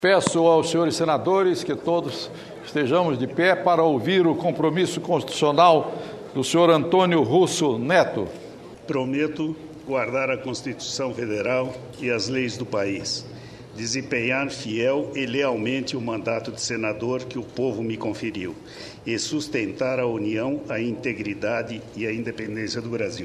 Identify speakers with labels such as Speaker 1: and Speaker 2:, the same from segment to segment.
Speaker 1: Peço aos senhores senadores que todos estejamos de pé para ouvir o compromisso constitucional do senhor Antônio Russo Neto.
Speaker 2: Prometo guardar a Constituição Federal e as leis do país, desempenhar fiel e lealmente o mandato de senador que o povo me conferiu e sustentar a união, a integridade e a independência do Brasil.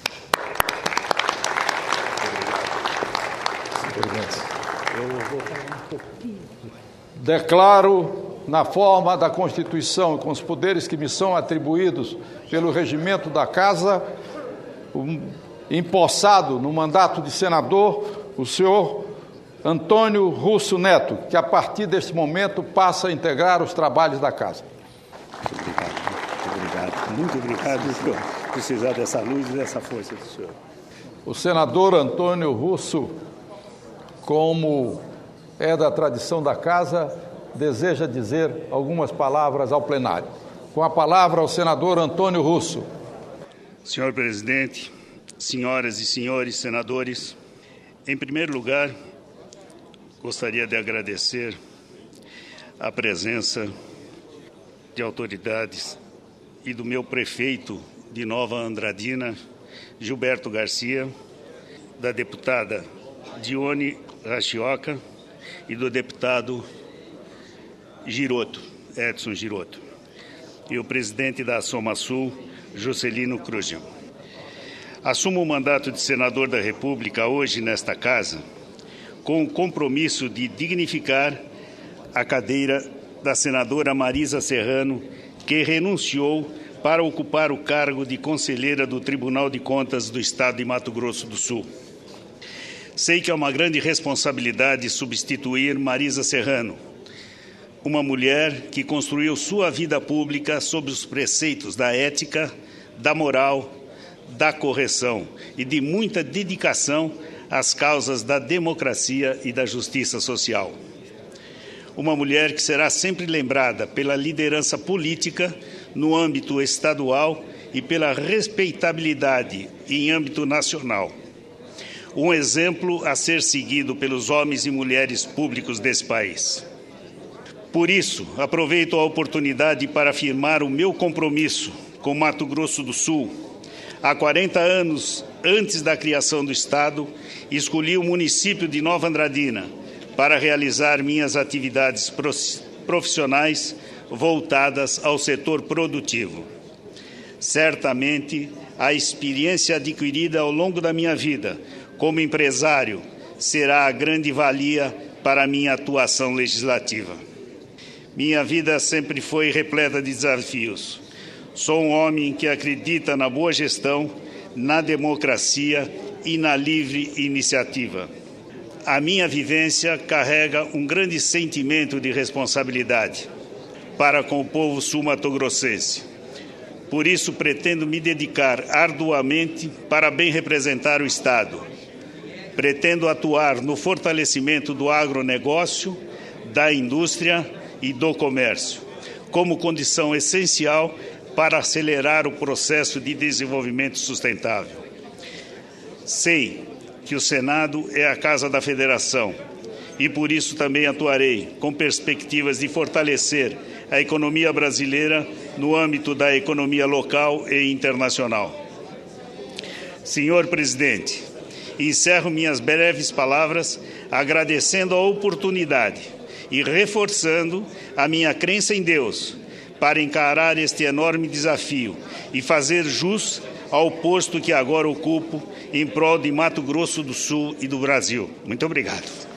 Speaker 1: Eu vou falar um pouquinho. Declaro, na forma da Constituição e com os poderes que me são atribuídos pelo regimento da Casa, empossado no mandato de senador, o senhor Antônio Russo Neto, que a partir deste momento passa a integrar os trabalhos da Casa.
Speaker 2: Muito obrigado por precisar dessa luz e dessa força do senhor.
Speaker 1: O senador Antônio Russo, como é da tradição da Casa, deseja dizer algumas palavras ao plenário. Com a palavra, o senador Antônio Russo.
Speaker 2: Senhor presidente, senhoras e senhores senadores, em primeiro lugar, gostaria de agradecer a presença de autoridades e do meu prefeito de Nova Andradina, Gilberto Garcia, da deputada Dione Rachioca e do deputado Edson Giroto, e o presidente da Somasul, Juscelino Krugel. Assumo o mandato de senador da República hoje nesta Casa com o compromisso de dignificar a cadeira da senadora Marisa Serrano, que renunciou para ocupar o cargo de conselheira do Tribunal de Contas do Estado de Mato Grosso do Sul. Sei que é uma grande responsabilidade substituir Marisa Serrano, uma mulher que construiu sua vida pública sob os preceitos da ética, da moral, da correção e de muita dedicação às causas da democracia e da justiça social. Uma mulher que será sempre lembrada pela liderança política no âmbito estadual e pela respeitabilidade em âmbito nacional. Um exemplo a ser seguido pelos homens e mulheres públicos desse país. Por isso, aproveito a oportunidade para afirmar o meu compromisso com Mato Grosso do Sul. Há 40 anos, antes da criação do Estado, escolhi o município de Nova Andradina para realizar minhas atividades profissionais voltadas ao setor produtivo. Certamente, a experiência adquirida ao longo da minha vida como empresário será a grande valia para a minha atuação legislativa. Minha vida sempre foi repleta de desafios. Sou um homem que acredita na boa gestão, na democracia e na livre iniciativa. A minha vivência carrega um grande sentimento de responsabilidade para com o povo sul-mato-grossense. Por isso, pretendo me dedicar arduamente para bem representar o Estado. Pretendo atuar no fortalecimento do agronegócio, da indústria e do comércio, como condição essencial para acelerar o processo de desenvolvimento sustentável. Sei que o Senado é a Casa da Federação e por isso também atuarei com perspectivas de fortalecer a economia brasileira no âmbito da economia local e internacional. Senhor presidente, encerro minhas breves palavras agradecendo a oportunidade e reforçando a minha crença em Deus para encarar este enorme desafio e fazer jus ao posto que agora ocupo em prol de Mato Grosso do Sul e do Brasil. Muito obrigado.